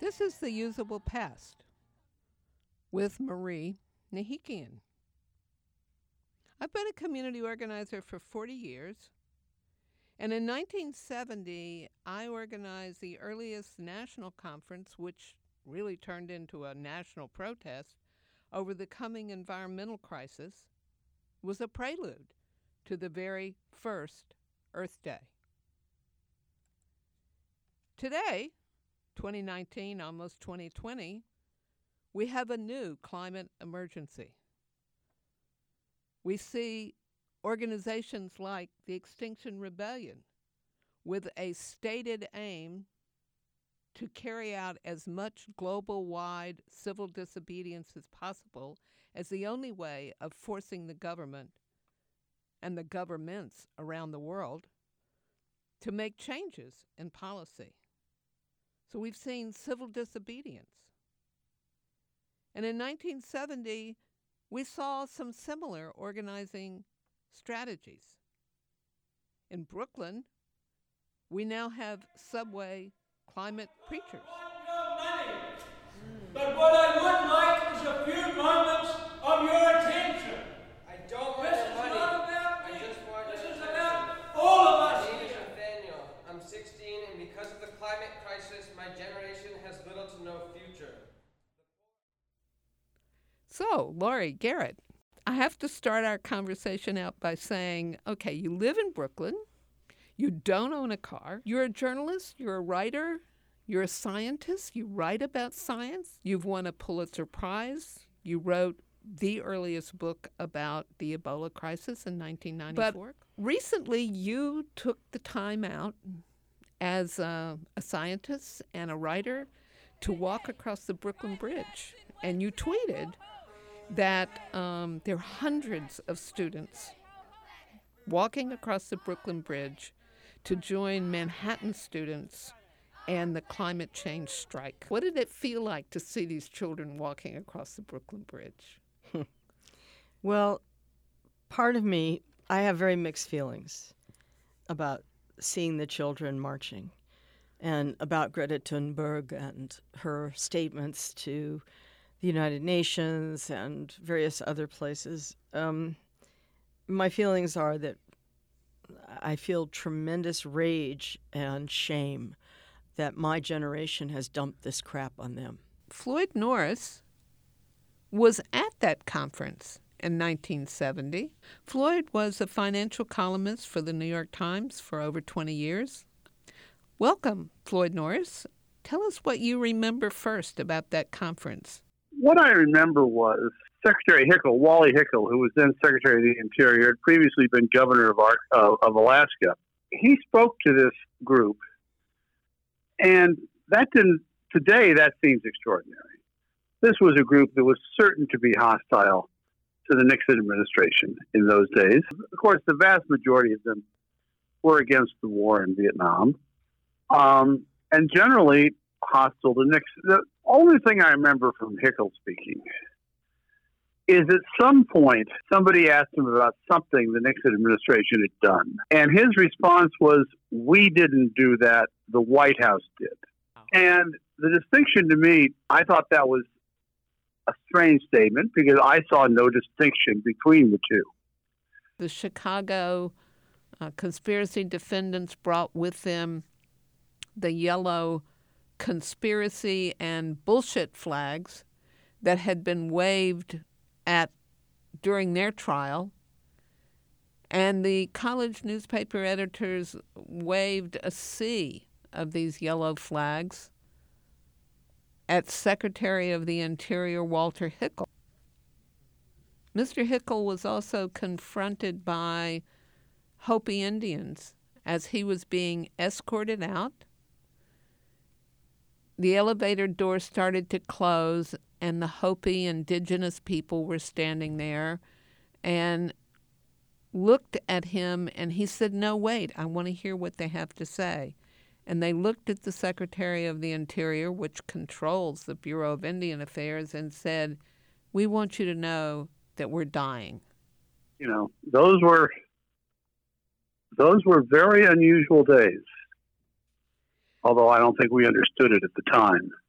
This is The Usable Past with Marie Nahikian. I've been a community organizer for 40 years, and in 1970, I organized the earliest national conference, which really turned into a national protest over the coming environmental crisis. It was a prelude to the very first Earth Day. Today, 2019, almost 2020, we have a new climate emergency. We see organizations like the Extinction Rebellion with a stated aim to carry out as much global-wide civil disobedience as possible as the only way of forcing the government and the governments around the world to make changes in policy. So we've seen civil disobedience. And in 1970, we saw some similar organizing strategies. In Brooklyn, we now have subway climate preachers. But what I would like is a few moments of your attention. I don't want This your is money. not about I me. just want This your is attention. about all of us My name is here. Nathaniel. I'm 16, and because of the climate crisis, my generation has little to no future. So, Laurie Garrett, I have to start our conversation out by saying, okay, you live in Brooklyn, you don't own a car, you're a journalist, you're a writer, you're a scientist, you write about science, you've won a Pulitzer Prize, you wrote the earliest book about the Ebola crisis in 1994. But recently you took the time out as a scientist and a writer to walk across the Brooklyn Bridge, and you tweeted that there are hundreds of students walking across the Brooklyn Bridge to join Manhattan students and the climate change strike. What did it feel like to see these children walking across the Brooklyn Bridge? Well, part of me, I have very mixed feelings about seeing the children marching and about Greta Thunberg and her statements to the United Nations and various other places. My feelings are that I feel tremendous rage and shame that my generation has dumped this crap on them. Floyd Norris was at that conference in 1970. Floyd was a financial columnist for the New York Times for over 20 years. Welcome, Floyd Norris. Tell us what you remember first about that conference. What I remember was Secretary Hickel, Wally Hickel, who was then Secretary of the Interior, had previously been governor of Alaska. He spoke to this group, and today that seems extraordinary. This was a group that was certain to be hostile to the Nixon administration in those days. Of course, the vast majority of them were against the war in Vietnam, and generally hostile to Nixon. The only thing I remember from Hickel speaking is at some point somebody asked him about something the Nixon administration had done. And his response was, "We didn't do that, the White House did." And the distinction to me, I thought that was a strange statement because I saw no distinction between the two. The Chicago conspiracy defendants brought with them the yellow conspiracy and bullshit flags that had been waved during their trial, and the college newspaper editors waved a sea of these yellow flags at Secretary of the Interior Walter Hickel. Mr. Hickel was also confronted by Hopi Indians as he was being escorted out. The elevator door started to close, and the Hopi indigenous people were standing there and looked at him, and he said, "No, wait, I want to hear what they have to say." And they looked at the Secretary of the Interior, which controls the Bureau of Indian Affairs, and said, "We want you to know that we're dying." You know, those were very unusual days, although I don't think we understood it at the time.